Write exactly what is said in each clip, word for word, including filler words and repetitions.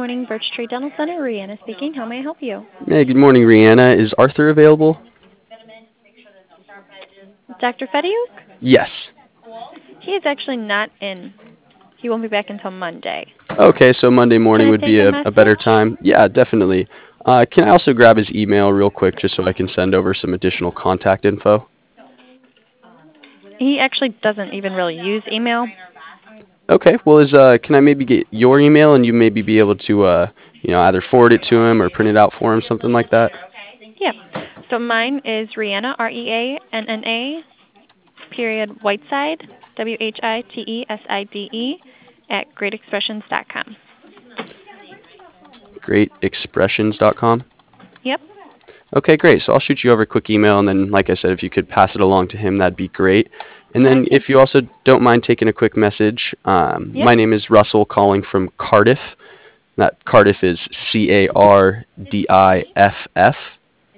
morning, Birch Tree Dental Center. Rihanna speaking. How may I help you? Hey, good morning, Rihanna. Is Arthur available? Doctor Fediuk? Yes. He is actually not in. He won't be back until Monday. Okay, so Monday Can morning I would take be a a, a better message? time. Yeah, definitely. Uh, can I also grab his email real quick just so I can send over some additional contact info? He actually doesn't even really use email. Okay, well, is uh, can I maybe get your email and you maybe be able to uh, you know, either forward it to him or print it out for him, something like that? Yeah. So mine is Rihanna, R E A N N A, period, Whiteside, W H I T E S I D E, at great expressions dot com. great expressions dot com. Yep. Okay, great. So I'll shoot you over a quick email, and then, like I said, if you could pass it along to him, that'd be great. And then, Okay. if you also don't mind taking a quick message, um, Yep. my name is Russell, calling from Cardiff. That Cardiff is C A R D I F F,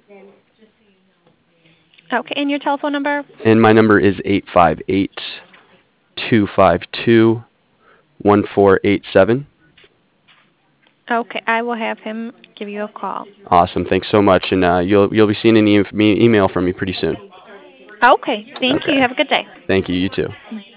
Okay. And your telephone number? and my number is eight five eight, two five two, one four eight seven. Okay. I will have him give you a call. Awesome. Thanks so much, and uh, you'll you'll be seeing an e- me- email from me pretty soon. Okay. Thank you. Okay. Have a good day. Thank you. You too.